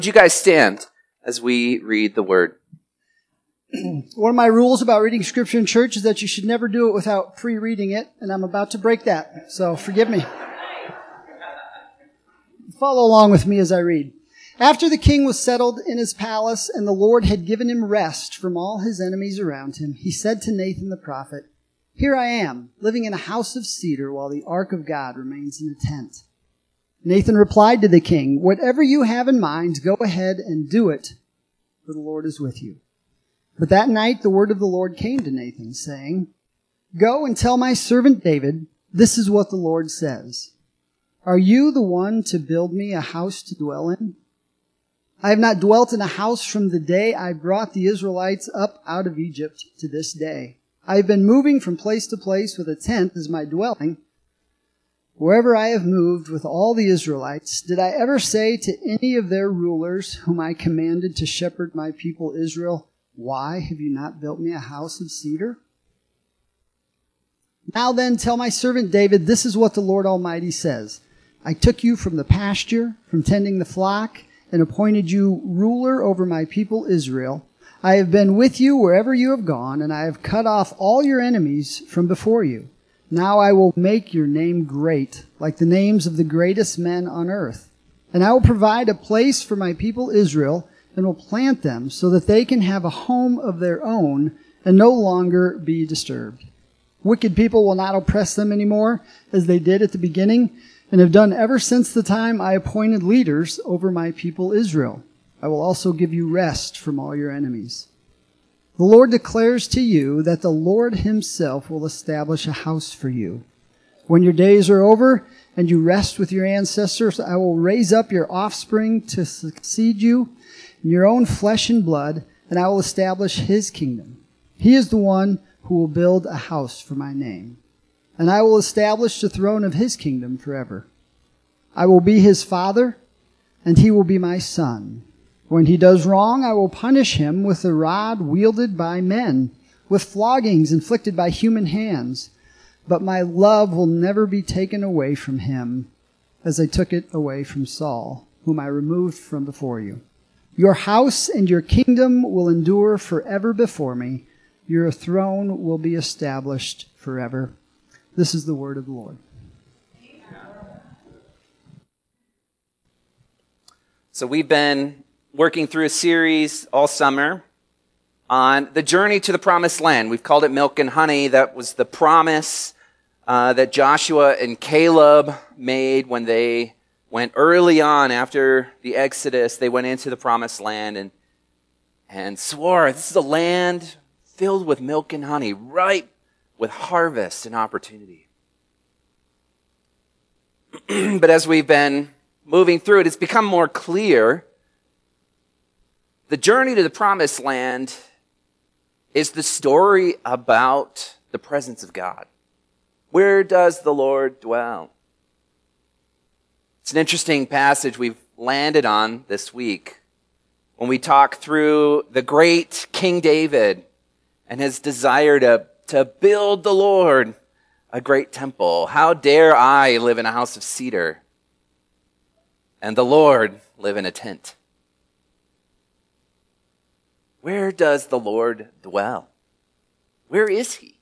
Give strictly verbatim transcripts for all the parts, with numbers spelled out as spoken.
Would you guys stand as we read the word? One of my rules about reading scripture in church is that you should never do it without pre-reading it, and I'm about to break that, so forgive me. Follow along with me as I read. After the king was settled in his palace and the Lord had given him rest from all his enemies around him, he said to Nathan the prophet, "Here I am, living in a house of cedar while the ark of God remains in a tent." Nathan replied to the king, "Whatever you have in mind, go ahead and do it, for the Lord is with you." But that night the word of the Lord came to Nathan, saying, "Go and tell my servant David, this is what the Lord says. Are you the one to build me a house to dwell in? I have not dwelt in a house from the day I brought the Israelites up out of Egypt to this day. I have been moving from place to place with a tent as my dwelling. Wherever I have moved with all the Israelites, did I ever say to any of their rulers whom I commanded to shepherd my people Israel, 'Why have you not built me a house of cedar?' Now then, tell my servant David, this is what the Lord Almighty says. I took you from the pasture, from tending the flock, and appointed you ruler over my people Israel. I have been with you wherever you have gone, and I have cut off all your enemies from before you. Now I will make your name great, like the names of the greatest men on earth. And I will provide a place for my people Israel, and will plant them so that they can have a home of their own and no longer be disturbed. Wicked people will not oppress them anymore, as they did at the beginning, and have done ever since the time I appointed leaders over my people Israel. I will also give you rest from all your enemies. The Lord declares to you that the Lord himself will establish a house for you. When your days are over and you rest with your ancestors, I will raise up your offspring to succeed you in your own flesh and blood, and I will establish his kingdom. He is the one who will build a house for my name, and I will establish the throne of his kingdom forever. I will be his father, and he will be my son. When he does wrong, I will punish him with a rod wielded by men, with floggings inflicted by human hands. But my love will never be taken away from him, as I took it away from Saul, whom I removed from before you. Your house and your kingdom will endure forever before me. Your throne will be established forever." This is the word of the Lord. So we've been working through a series all summer on the journey to the promised land. We've called it Milk and Honey. That was the promise uh, that Joshua and Caleb made when they went early on after the Exodus. They went into the promised land and, and swore, this is a land filled with milk and honey, ripe with harvest and opportunity. But as we've been moving through it, it's become more clear the journey to the promised land is the story about the presence of God. Where does the Lord dwell? It's an interesting passage we've landed on this week when we talk through the great King David and his desire to, to build the Lord a great temple. How dare I live in a house of cedar and the Lord live in a tent? Where does the Lord dwell? Where is he?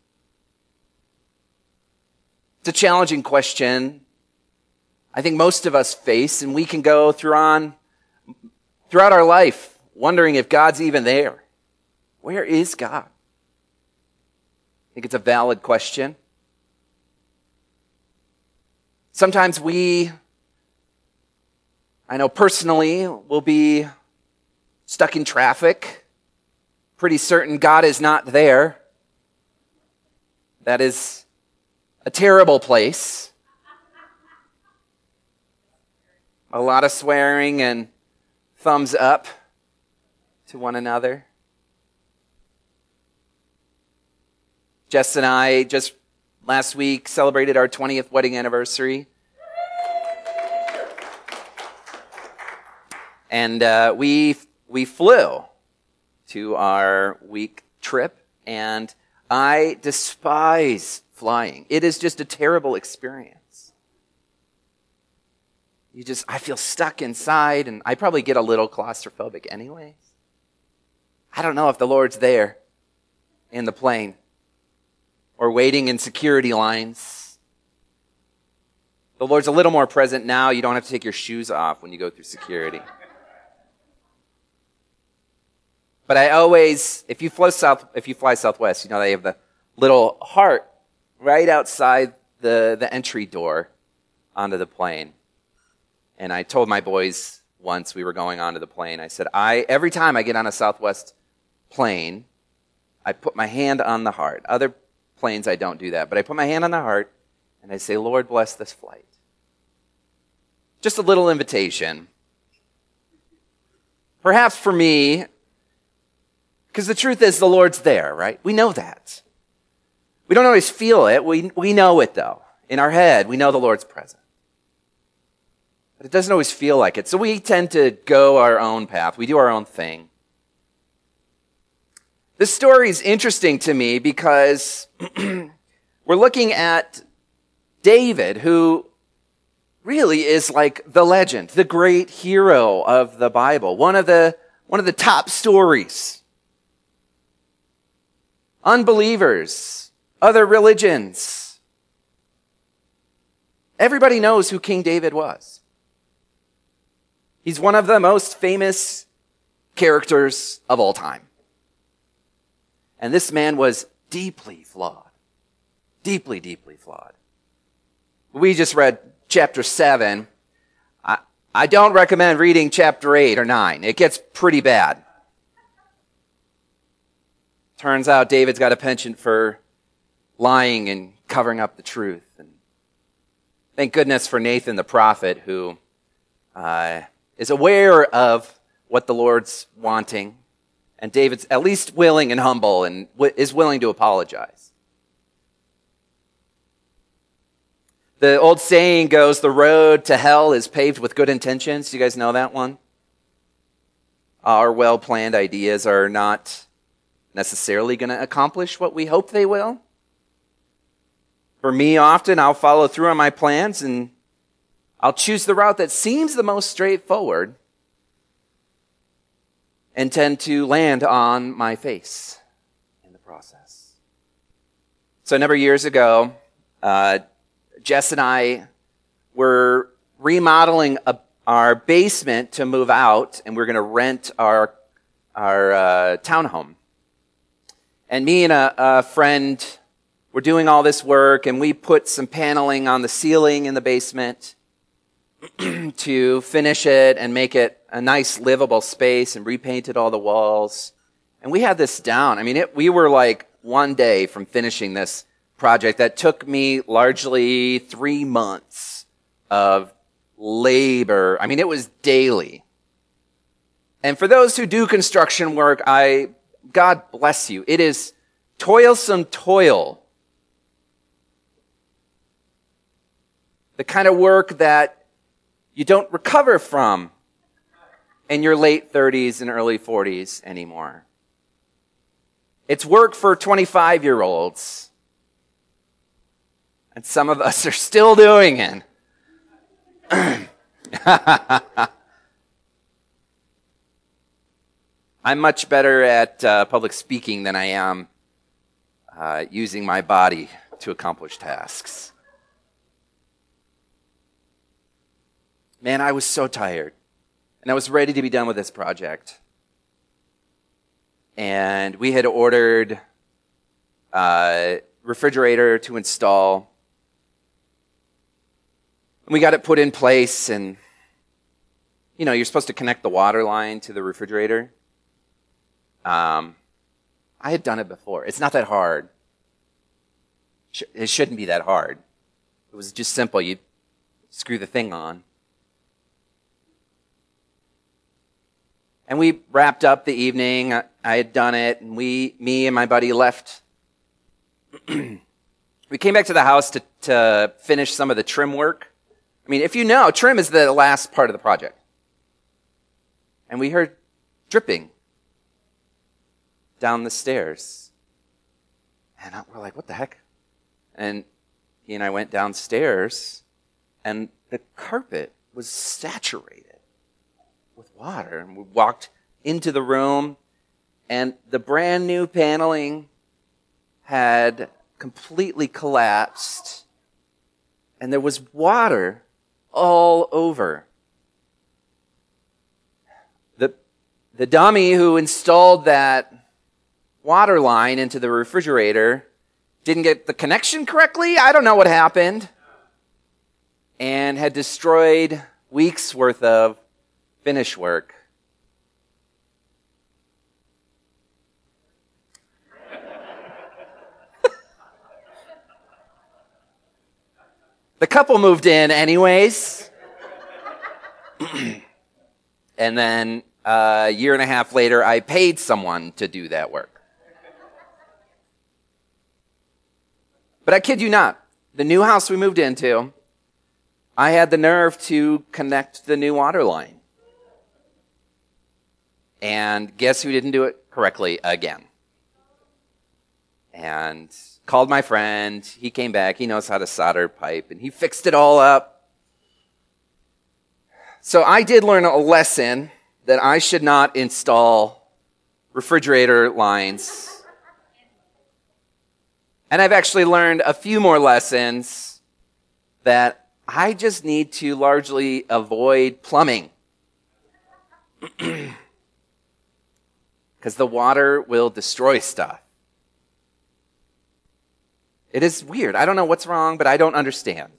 It's a challenging question I think most of us face, and we can go through on, throughout our life wondering if God's even there. Where is God? I think it's a valid question. Sometimes we, I know personally, will be stuck in traffic, pretty certain God is not there. That is a terrible place. A lot of swearing and thumbs up to one another. Jess and I just last week celebrated our twentieth wedding anniversary. And uh, we we flew to our week trip, and I despise flying. It is just a terrible experience. you just, I feel stuck inside, and I probably get a little claustrophobic anyways. I don't know if the Lord's there in the plane or waiting in security lines. The Lord's a little more present now. You don't have to take your shoes off when you go through security. But I always, if you fly south, if you fly Southwest, you know they have the little heart right outside the, the entry door onto the plane. And I told my boys once we were going onto the plane, I said, I every time I get on a Southwest plane, I put my hand on the heart. Other planes I don't do that, but I put my hand on the heart and I say, Lord, bless this flight. Just a little invitation. Perhaps for me, because the truth is the Lord's there, right? We know that. We don't always feel it. We, we know it, though. In our head, we know the Lord's present. But it doesn't always feel like it. So we tend to go our own path. We do our own thing. This story is interesting to me because we're looking at David, who really is like the legend, the great hero of the Bible, one of the, one of the top stories. Unbelievers, other religions. Everybody knows who King David was. He's one of the most famous characters of all time. And this man was deeply flawed. Deeply, deeply flawed. We just read chapter seven. I, I don't recommend reading chapter eight or nine. It gets pretty bad. Turns out David's got a penchant for lying and covering up the truth. And thank goodness for Nathan the prophet, who uh, is aware of what the Lord's wanting. And David's at least willing and humble and w- is willing to apologize. The old saying goes, the road to hell is paved with good intentions. Do you guys know that one? Our well-planned ideas are not necessarily going to accomplish what we hope they will. For me, often I'll follow through on my plans and I'll choose the route that seems the most straightforward and tend to land on my face in the process. So a number of years ago, uh, Jess and I were remodeling a, our basement to move out, and we're going to rent our our uh, townhome. And me and a, a friend were doing all this work, and we put some paneling on the ceiling in the basement to finish it and make it a nice livable space, and repainted all the walls. And we had this down. I mean, it, we were like one day from finishing this project that took me largely three months of labor. I mean, it was daily. And for those who do construction work, I, God bless you. It is toilsome toil. The kind of work that you don't recover from in your late thirties and early forties anymore. It's work for twenty-five-year-olds. And some of us are still doing it. I'm much better at uh, public speaking than I am uh, using my body to accomplish tasks. Man, I was so tired. And I was ready to be done with this project. And we had ordered a refrigerator to install. And we got it put in place, and, you know, you're supposed to connect the water line to the refrigerator. Um, I had done it before. It's not that hard. It shouldn't be that hard. It was just simple. You screw the thing on. And we wrapped up the evening. I had done it, and we, me and my buddy left. We came back to the house to, to finish some of the trim work. I mean, if you know, trim is the last part of the project. And we heard dripping down the stairs. And we're like, what the heck? And he and I went downstairs, and the carpet was saturated with water. And we walked into the room, and the brand new paneling had completely collapsed, and there was water all over. The, the dummy who installed that water line into the refrigerator didn't get the connection correctly. I don't know what happened. And had destroyed weeks worth of finish work. The couple moved in anyways. And then uh, a year and a half later, I paid someone to do that work. But I kid you not, the new house we moved into, I had the nerve to connect the new water line. And guess who didn't do it correctly again? And called my friend. He came back. He knows how to solder pipe, and he fixed it all up. So I did learn a lesson that I should not install refrigerator lines. And I've actually learned a few more lessons that I just need to largely avoid plumbing. Because the water will destroy stuff. It is weird. I don't know what's wrong, but I don't understand.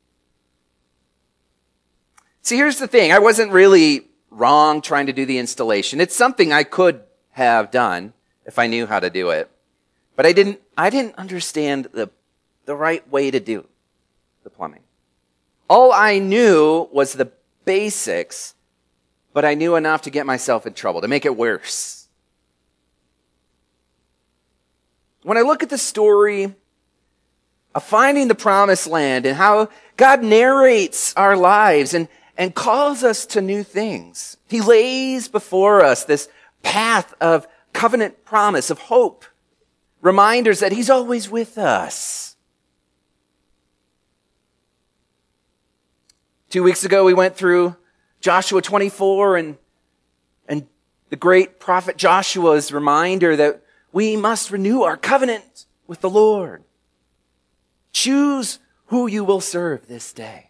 See, here's the thing. I wasn't really wrong trying to do the installation. It's something I could have done if I knew how to do it. But I didn't, I didn't understand the, the right way to do the plumbing. All I knew was the basics, but I knew enough to get myself in trouble, to make it worse. When I look at the story of finding the promised land and how God narrates our lives and, and calls us to new things, He lays before us this path of covenant promise, of hope, reminders that He's always with us. Two weeks ago, we went through Joshua twenty-four and, and the great prophet Joshua's reminder that we must renew our covenant with the Lord. Choose who you will serve this day.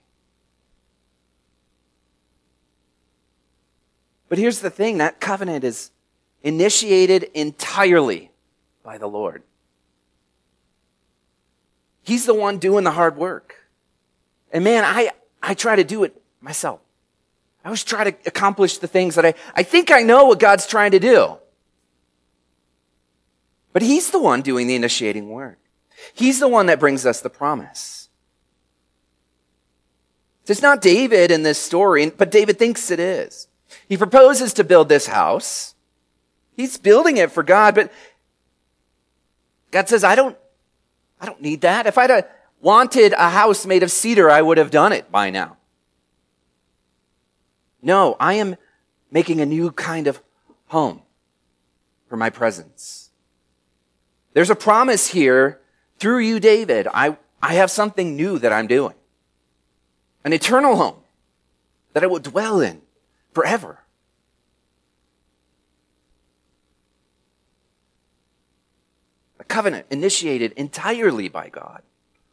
But here's the thing, that covenant is initiated entirely by the Lord. He's the one doing the hard work. And man, I, I try to do it myself. I always try to accomplish the things that I, I think I know what God's trying to do. But He's the one doing the initiating work. He's the one that brings us the promise. It's not David in this story, but David thinks it is. He proposes to build this house. He's building it for God, but God says, I don't, I don't need that. If I'd wanted a house made of cedar, I would have done it by now. No, I am making a new kind of home for my presence. There's a promise here through you, David. I, I have something new that I'm doing. An eternal home that I will dwell in forever. A covenant initiated entirely by God.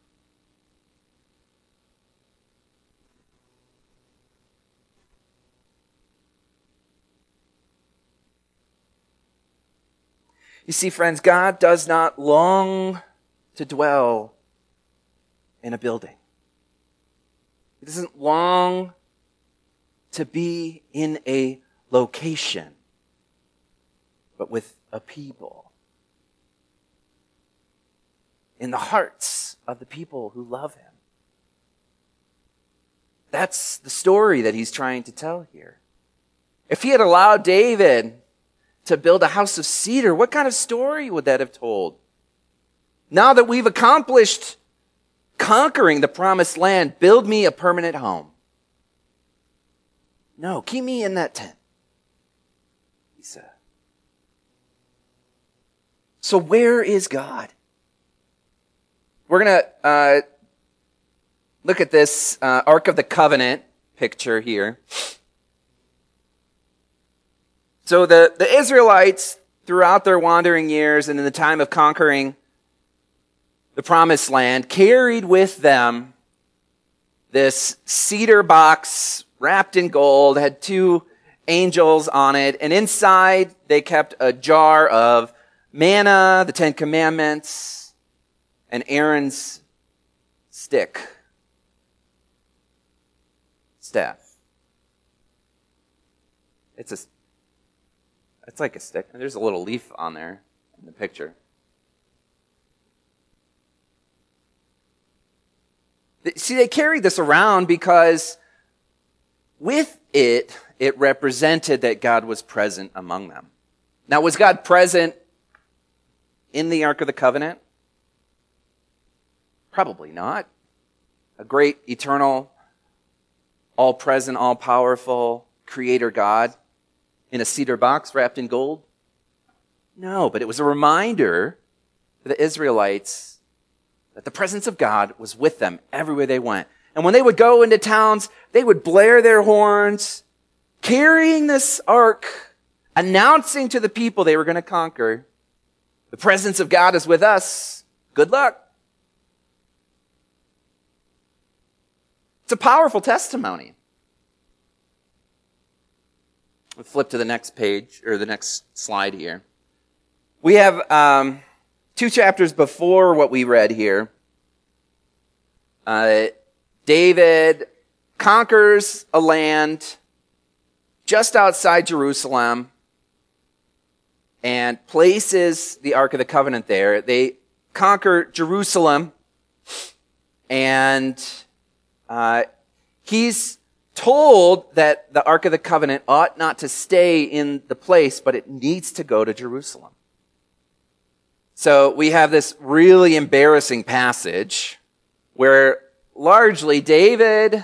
You see, friends, God does not long to dwell in a building. He doesn't long to be in a location, but with a people. In the hearts of the people who love Him. That's the story that He's trying to tell here. If He had allowed David to build a house of cedar, what kind of story would that have told? Now that we've accomplished conquering the promised land, build me a permanent home. No, keep me in that tent, he said. So where is God? We're going to uh, look at this uh, Ark of the Covenant picture here. So the, the Israelites, throughout their wandering years and in the time of conquering the promised land, carried with them this cedar box wrapped in gold, had two angels on it, and inside they kept a jar of manna, the Ten Commandments, and Aaron's stick, staff. It's a, it's like a stick. There's a little leaf on there in the picture. See, they carried this around because with it, it represented that God was present among them. Now, was God present in the Ark of the Covenant? Probably not. A great, eternal, all-present, all-powerful Creator God in a cedar box wrapped in gold? No, but it was a reminder to the Israelites that the presence of God was with them everywhere they went. And when they would go into towns, they would blare their horns, carrying this ark, announcing to the people they were going to conquer, the presence of God is with us. Good luck. It's a powerful testimony. We'll flip to the next page, or the next slide here. We have um, two chapters before what we read here. Uh, David conquers a land just outside Jerusalem and places the Ark of the Covenant there. They conquer Jerusalem, and uh, he's told that the Ark of the Covenant ought not to stay in the place, but it needs to go to Jerusalem. So we have this really embarrassing passage where largely David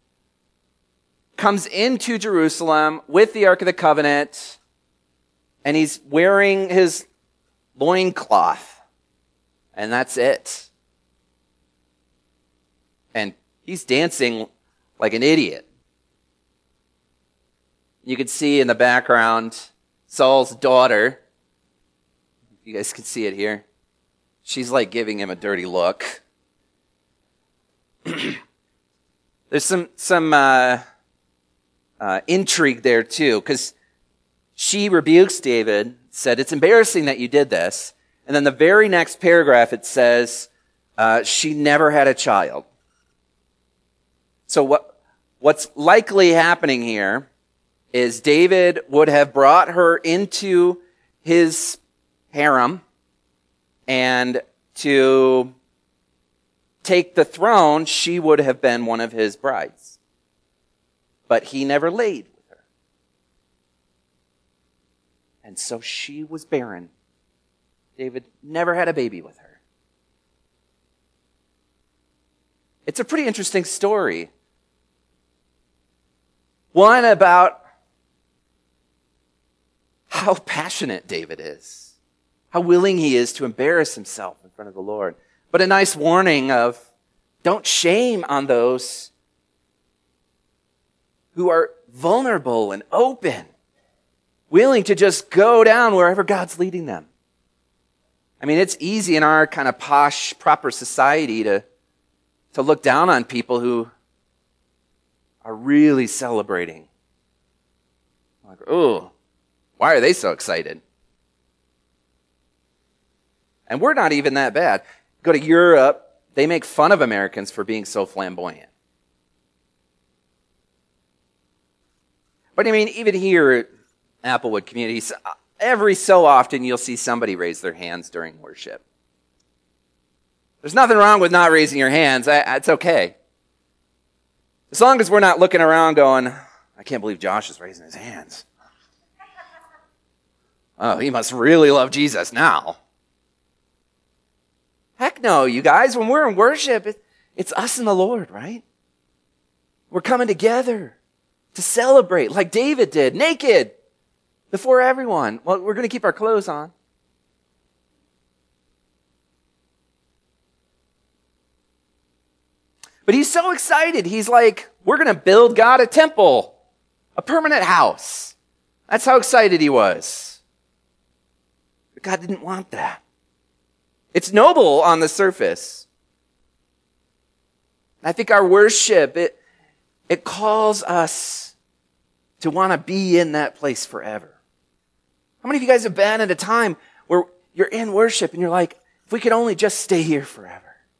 comes into Jerusalem with the Ark of the Covenant, and he's wearing his loincloth, and that's it. And he's dancing like an idiot. You can see in the background Saul's daughter. You guys can see it here. She's like giving him a dirty look. There's some some uh, uh, intrigue there too, because she rebukes David, said, "It's embarrassing that you did this." And then the very next paragraph it says, uh, she never had a child. So what what's likely happening here is David would have brought her into his harem and to take the throne, she would have been one of his brides. But he never laid with her. And so she was barren. David never had a baby with her. It's a pretty interesting story. One about how passionate David is, how willing he is to embarrass himself in front of the Lord. But a nice warning of don't shame on those who are vulnerable and open, willing to just go down wherever God's leading them. I mean, it's easy in our kind of posh, proper society to, to look down on people who are really celebrating. Like, oh, why are they so excited? And we're not even that bad. Go to Europe, they make fun of Americans for being so flamboyant. But I mean, even here at Applewood Community, every so often you'll see somebody raise their hands during worship. There's nothing wrong with not raising your hands. It's okay. As long as we're not looking around going, I can't believe Josh is raising his hands. Oh, he must really love Jesus now. Heck no, you guys. When we're in worship, it, it's us and the Lord, right? We're coming together to celebrate like David did, naked, before everyone. Well, we're going to keep our clothes on. But he's so excited. He's like, we're going to build God a temple, a permanent house. That's how excited he was. But God didn't want that. It's noble on the surface. I think our worship, it, it calls us to want to be in that place forever. How many of you guys have been at a time where you're in worship and you're like, if we could only just stay here forever?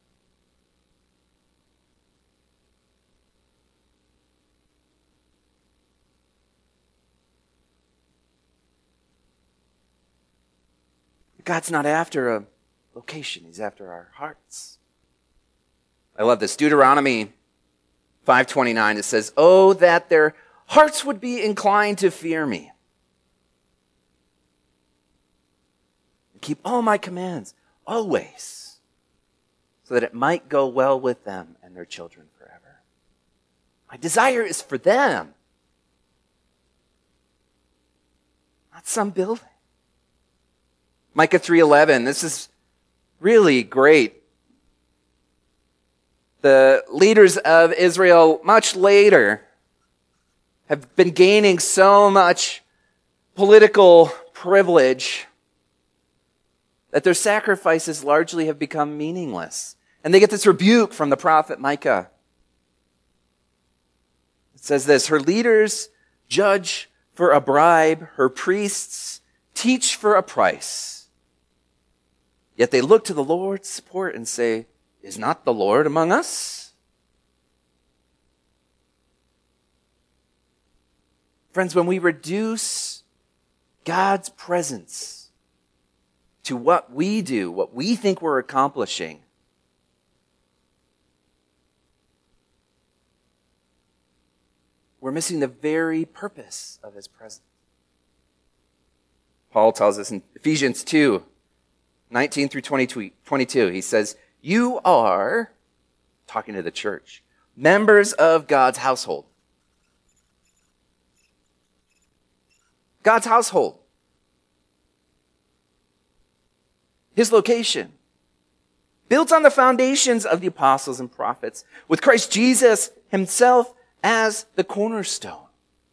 God's not after a location. He's after our hearts. I love this. Deuteronomy five twenty-nine, it says, "Oh, that their hearts would be inclined to fear me. Keep all my commands always, so that it might go well with them and their children forever." My desire is for them, not some building. Micah three eleven, this is really great. The leaders of Israel, much later, have been gaining so much political privilege that their sacrifices largely have become meaningless. And they get this rebuke from the prophet Micah. It says this, "Her leaders judge for a bribe, her priests teach for a price. Yet they look to the Lord's support and say, 'Is not the Lord among us?'" Friends, when we reduce God's presence to what we do, what we think we're accomplishing, we're missing the very purpose of his presence. Paul tells us in Ephesians two, nineteen through twenty-two, he says, "You are," talking to the church, "members of God's household." God's household. His location. Built on the foundations of the apostles and prophets, with Christ Jesus himself as the cornerstone.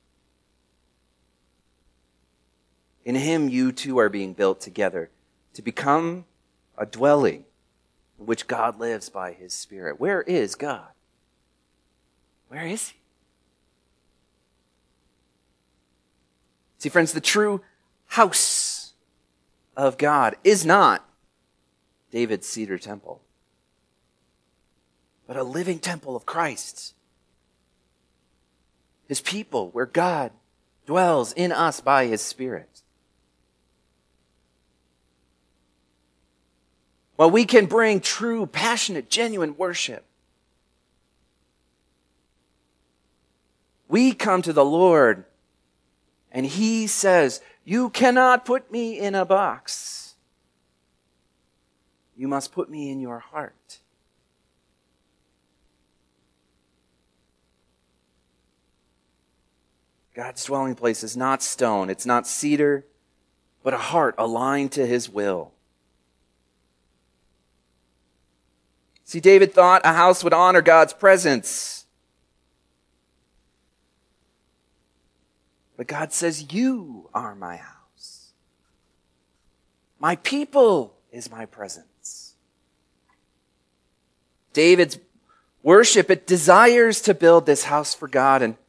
In him you too are being built together to become a dwelling in which God lives by his Spirit. Where is God? Where is he? See, friends, the true house of God is not David's cedar temple, but a living temple of Christ. His people, where God dwells in us by his Spirit. While we can bring true, passionate, genuine worship, we come to the Lord and he says, "You cannot put me in a box. You must put me in your heart." God's dwelling place is not stone, it's not cedar, but a heart aligned to his will. See, David thought a house would honor God's presence. But God says, "You are my house. My people is my presence." David's worship, it desires to build this house for God, and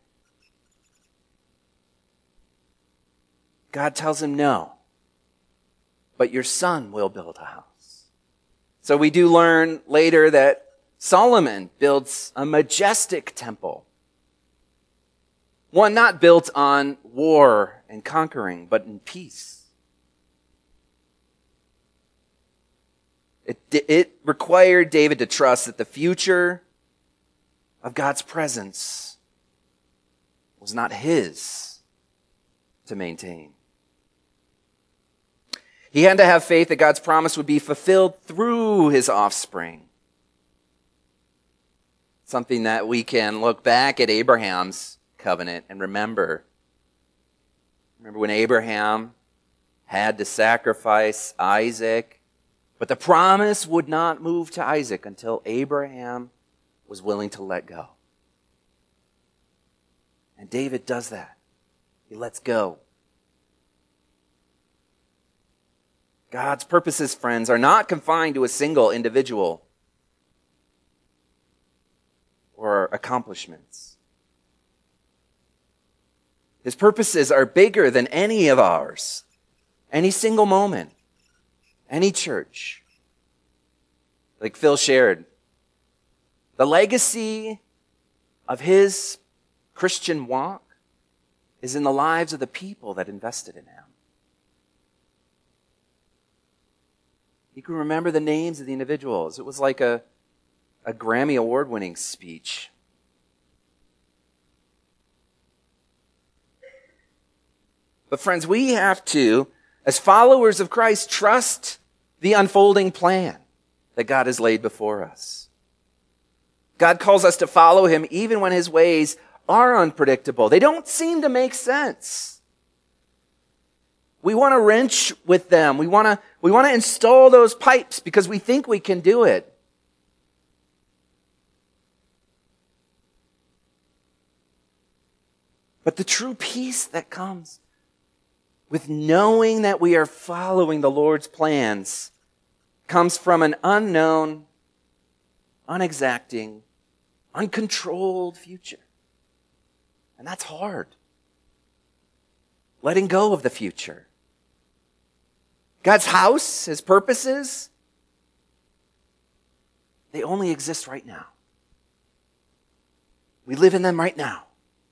God tells him, "No, but your son will build a house." So we do learn later that Solomon builds a majestic temple. One not built on war and conquering, but in peace. It, it required David to trust that the future of God's presence was not his to maintain. He had to have faith that God's promise would be fulfilled through his offspring. Something that we can look back at Abraham's covenant and remember. Remember when Abraham had to sacrifice Isaac, but the promise would not move to Isaac until Abraham was willing to let go. And David does that. He lets go. God's purposes, friends, are not confined to a single individual or accomplishments. His purposes are bigger than any of ours, any single moment, any church. Like Phil shared, the legacy of his Christian walk is in the lives of the people that invested in him. You can remember the names of the individuals. It was like a, a Grammy Award-winning speech. But friends, we have to, as followers of Christ, trust the unfolding plan that God has laid before us. God calls us to follow him even when his ways are unpredictable. They don't seem to make sense. We want to wrench with them. We want to, we want to install those pipes because we think we can do it. But the true peace that comes with knowing that we are following the Lord's plans comes from an unknown, unexacting, uncontrolled future. And that's hard. Letting go of the future. God's house, his purposes, they only exist right now. We live in them right now.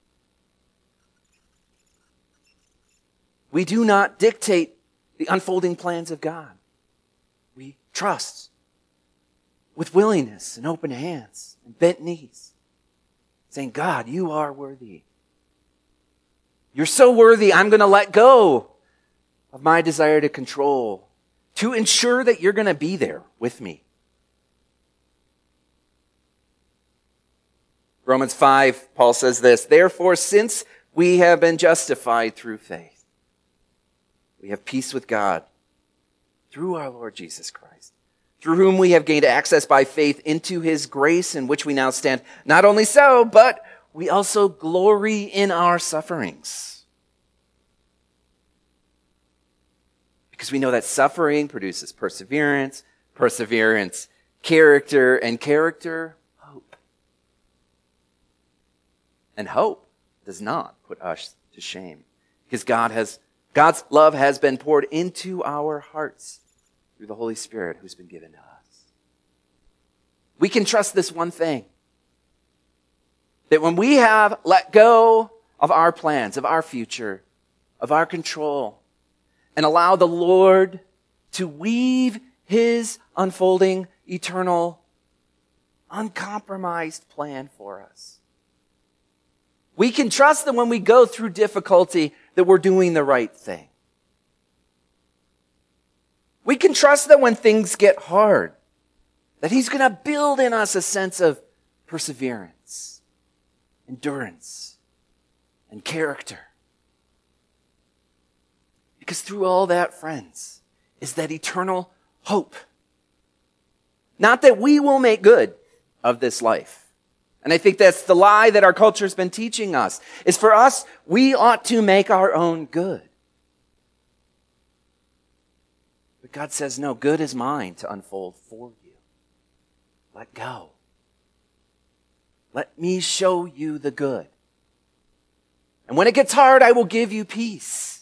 We do not dictate the unfolding plans of God. We trust with willingness and open hands and bent knees, saying, God, you are worthy. You're so worthy, I'm going to let go of my desire to control to ensure that you're going to be there with me. Romans five, Paul says this, therefore, since we have been justified through faith, we have peace with God through our Lord Jesus Christ, through whom we have gained access by faith into his grace in which we now stand. Not only so, but we also glory in our sufferings. Because we know that suffering produces perseverance, perseverance, character, and character, hope. And hope does not put us to shame. Because God has, God's love has been poured into our hearts through the Holy Spirit who's been given to us. We can trust this one thing. That when we have let go of our plans, of our future, of our control, and allow the Lord to weave his unfolding, eternal, uncompromised plan for us, we can trust that when we go through difficulty, that we're doing the right thing. We can trust that when things get hard, that he's going to build in us a sense of perseverance, endurance, and character. Because through all that, friends, is that eternal hope. Not that we will make good of this life. And I think that's the lie that our culture has been teaching us, is for us, we ought to make our own good. But God says, no, good is mine to unfold for you. Let go. Let me show you the good. And when it gets hard, I will give you peace.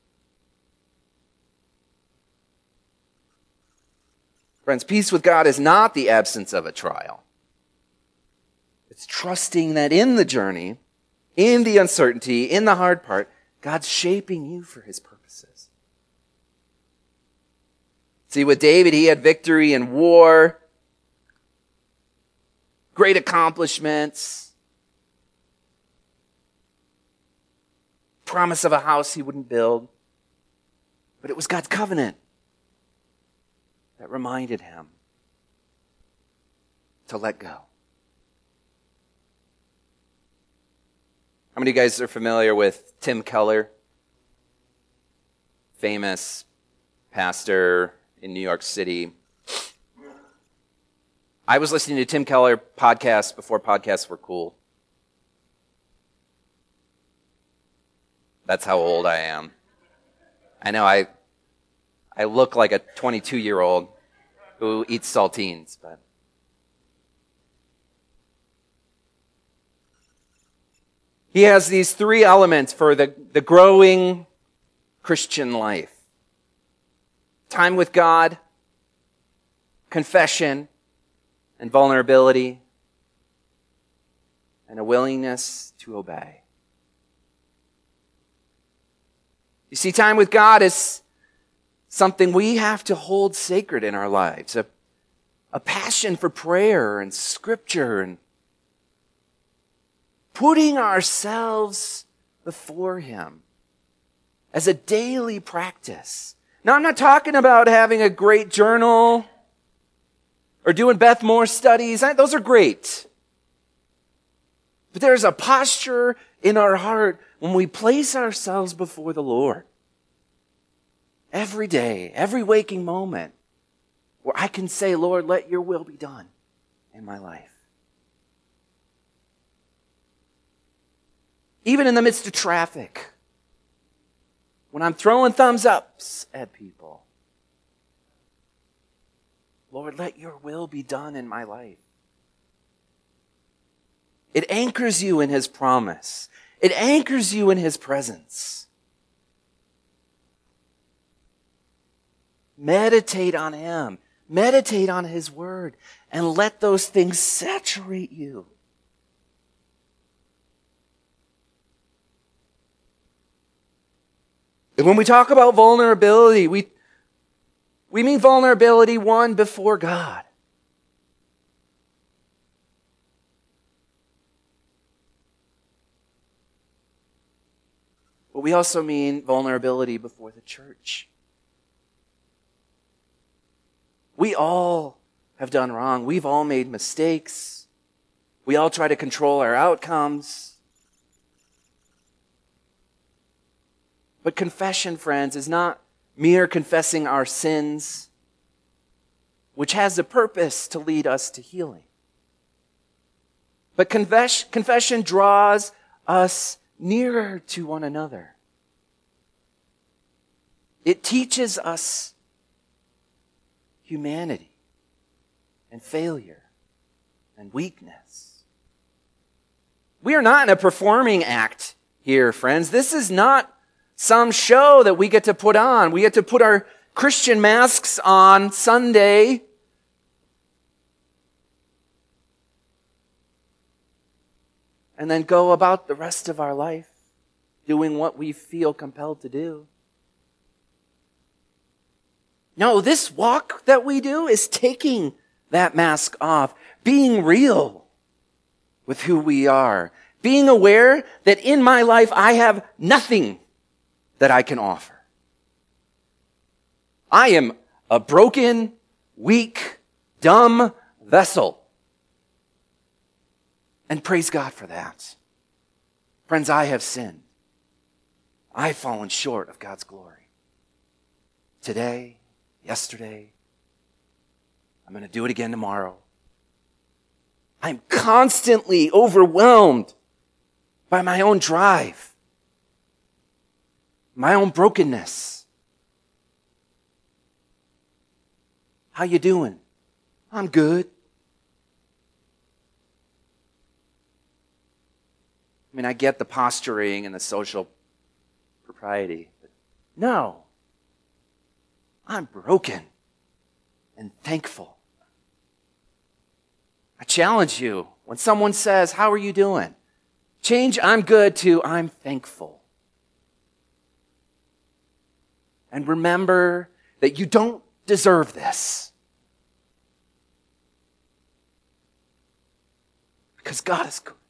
Friends, peace with God is not the absence of a trial. It's trusting that in the journey, in the uncertainty, in the hard part, God's shaping you for his purposes. See, with David, he had victory in war, great accomplishments, promise of a house he wouldn't build. But it was God's covenant that reminded him to let go. How many of you guys are familiar with Tim Keller? Famous pastor in New York City. I was listening to Tim Keller podcasts before podcasts were cool. That's how old I am. I know I I look like a twenty-two-year-old who eats saltines, but he has these three elements for the, the growing Christian life. Time with God, confession, and vulnerability, and a willingness to obey. You see, time with God is something we have to hold sacred in our lives. A, a passion for prayer and scripture and putting ourselves before Him as a daily practice. Now, I'm not talking about having a great journal or doing Beth Moore studies. Those are great. But there's a posture in our heart when we place ourselves before the Lord. Every day, every waking moment, where I can say, Lord, let your will be done in my life. Even in the midst of traffic, when I'm throwing thumbs ups at people, Lord, let your will be done in my life. It anchors you in His promise. It anchors you in His presence. Meditate on Him. Meditate on His word. And let those things saturate you. And when we talk about vulnerability, we, we mean vulnerability, one, before God. But we also mean vulnerability before the church. We all have done wrong. We've all made mistakes. We all try to control our outcomes. But confession, friends, is not mere confessing our sins, which has a purpose to lead us to healing. But confess, confession draws us nearer to one another. It teaches us humanity and failure and weakness. We are not in a performing act here, friends. This is not some show that we get to put on. We get to put our Christian masks on Sunday and then go about the rest of our life doing what we feel compelled to do. No, this walk that we do is taking that mask off, being real with who we are, being aware that in my life I have nothing that I can offer. I am a broken, weak, dumb vessel. And praise God for that. Friends, I have sinned. I've fallen short of God's glory. Today, yesterday, I'm going to do it again tomorrow. I'm constantly overwhelmed by my own drive, my own brokenness. How you doing? I'm good. I mean, I get the posturing and the social propriety, but no. I'm broken and thankful. I challenge you, when someone says, how are you doing? Change I'm good to I'm thankful. And remember that you don't deserve this. Because God is good.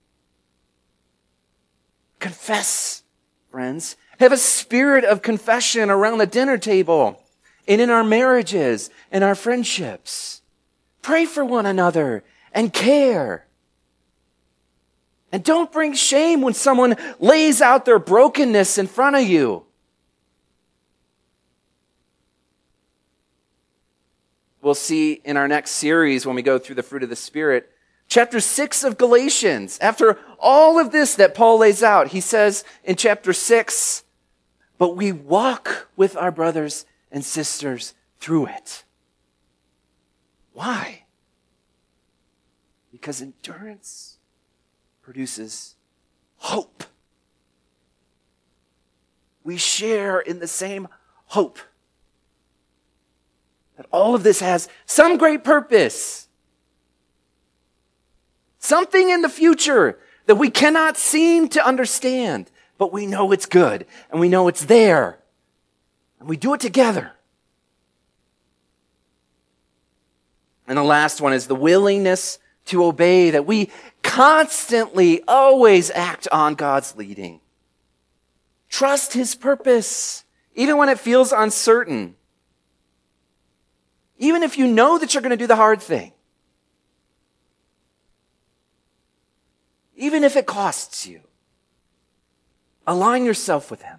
Confess, friends. Have a spirit of confession around the dinner table and in our marriages and our friendships. Pray for one another and care. And don't bring shame when someone lays out their brokenness in front of you. We'll see in our next series when we go through the fruit of the Spirit, Chapter six of Galatians, after all of this that Paul lays out, he says in chapter six, but we walk with our brothers and sisters through it. Why? Because endurance produces hope. We share in the same hope. That all of this has some great purpose. Something in the future that we cannot seem to understand, but we know it's good and we know it's there. And we do it together. And the last one is the willingness to obey, that we constantly, always act on God's leading. Trust His purpose, even when it feels uncertain. Even if you know that you're going to do the hard thing. Even if it costs you. Align yourself with Him.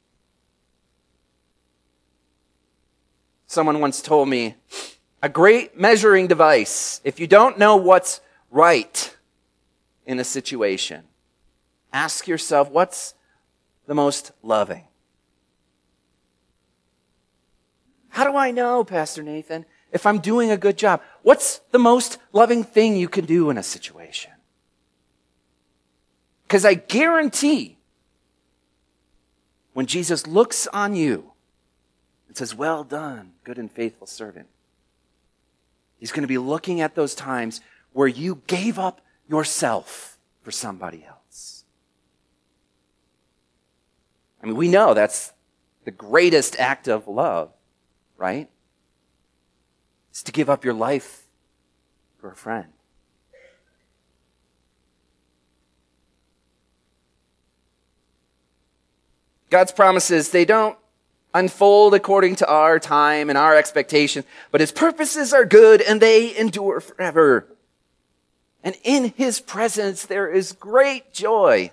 Someone once told me, a great measuring device, if you don't know what's right in a situation, ask yourself, what's the most loving? How do I know, Pastor Nathan, if I'm doing a good job? What's the most loving thing you can do in a situation? Because I guarantee when Jesus looks on you and says, well done, good and faithful servant, He's going to be looking at those times where you gave up yourself for somebody else. I mean, we know that's the greatest act of love, right? It's to give up your life for a friend. God's promises, they don't unfold according to our time and our expectation, but His purposes are good and they endure forever. And in His presence there is great joy.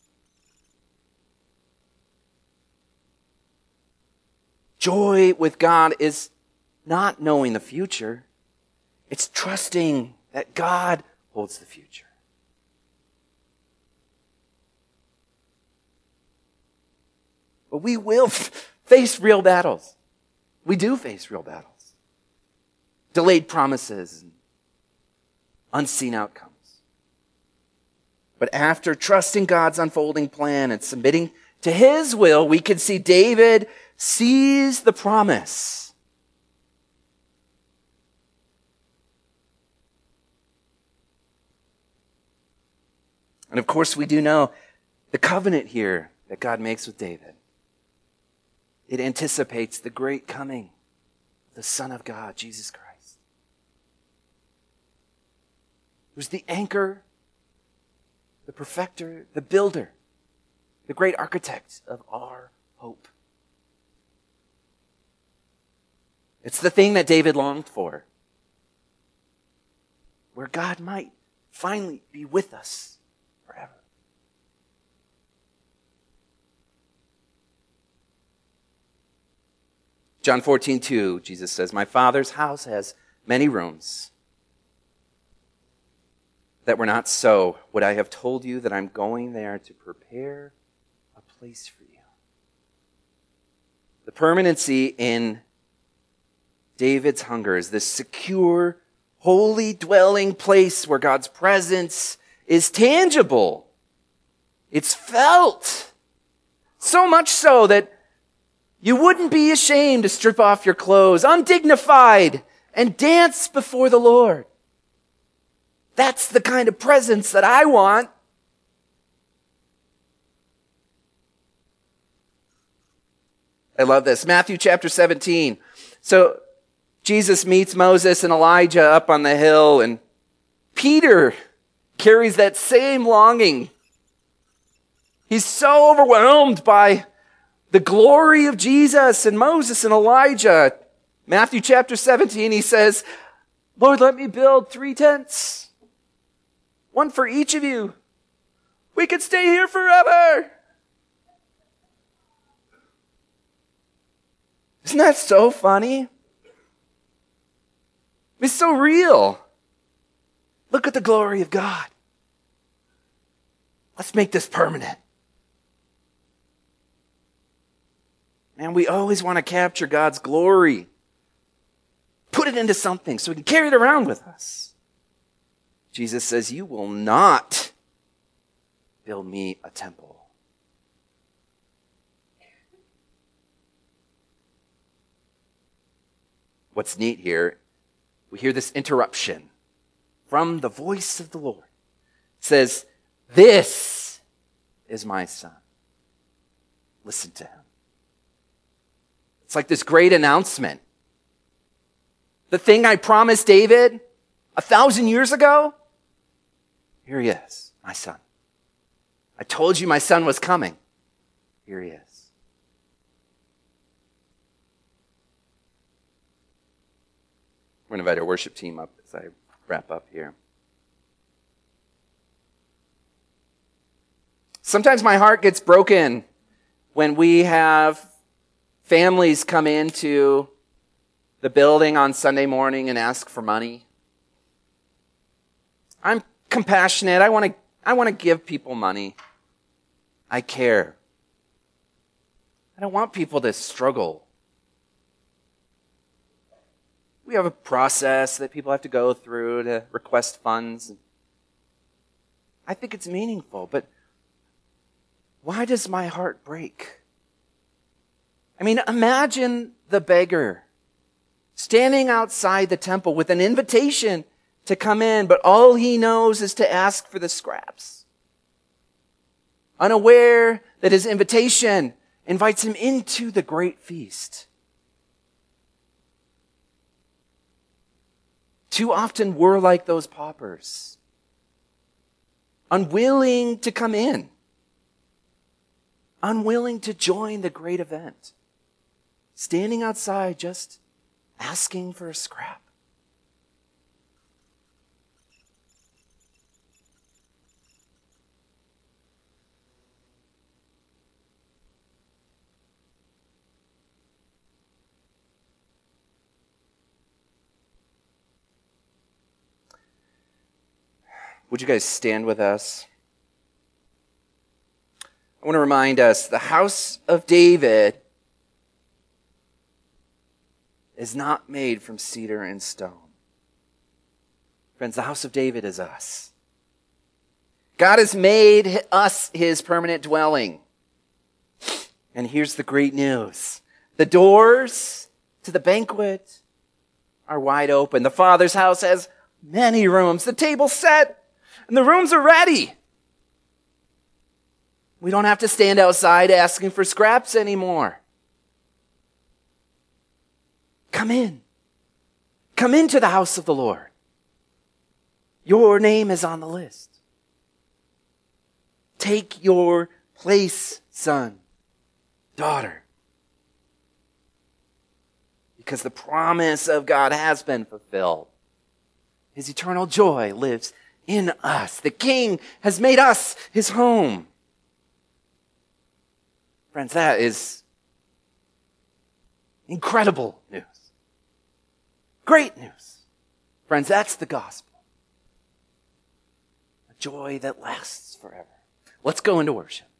Joy with God is not knowing the future. It's trusting that God holds the future. But we will face real battles. We do face real battles. Delayed promises and unseen outcomes. But after trusting God's unfolding plan and submitting to His will, we can see David seize the promise. And of course, we do know the covenant here that God makes with David. It anticipates the great coming of the Son of God, Jesus Christ. Who's the anchor, the perfecter, the builder, the great architect of our hope. It's the thing that David longed for. Where God might finally be with us forever. John fourteen two, Jesus says, my Father's house has many rooms. That were not so, would I have told you that I'm going there to prepare a place for you. The permanency in David's hunger is this secure, holy dwelling place where God's presence is tangible. It's felt. So much so that you wouldn't be ashamed to strip off your clothes, undignified, and dance before the Lord. That's the kind of presence that I want. I love this. Matthew chapter seventeen. So Jesus meets Moses and Elijah up on the hill, and Peter carries that same longing. He's so overwhelmed by the glory of Jesus and Moses and Elijah. Matthew chapter seventeen, he says, Lord, let me build three tents. One for each of you. We could stay here forever. Isn't that so funny? It's so real. Look at the glory of God. Let's make this permanent. Man, we always want to capture God's glory. Put it into something so we can carry it around with us. Jesus says, you will not build me a temple. What's neat here, we hear this interruption from the voice of the Lord. It says, this is my son. Listen to him. It's like this great announcement. The thing I promised David a thousand years ago, here he is, my son. I told you my son was coming. Here he is. We're going to invite our worship team up as I wrap up here. Sometimes my heart gets broken when we have families come into the building on Sunday morning and ask for money. I'm compassionate. I want to I want to give people money. I care. I don't want people to struggle. We have a process that people have to go through to request funds. I think it's meaningful, but why does my heart break? I mean, imagine the beggar standing outside the temple with an invitation to come in, but all he knows is to ask for the scraps. Unaware that his invitation invites him into the great feast. Too often we're like those paupers, unwilling to come in, unwilling to join the great event, standing outside just asking for a scrap. Would you guys stand with us? I want to remind us, the house of David is not made from cedar and stone. Friends, the house of David is us. God has made us his permanent dwelling. And here's the great news. The doors to the banquet are wide open. The Father's house has many rooms. The table's set. And the rooms are ready. We don't have to stand outside asking for scraps anymore. Come in. Come into the house of the Lord. Your name is on the list. Take your place, son, daughter. Because the promise of God has been fulfilled. His eternal joy lives in us. The King has made us his home. Friends, that is incredible news. Great news. Friends, that's the gospel. A joy that lasts forever. Let's go into worship.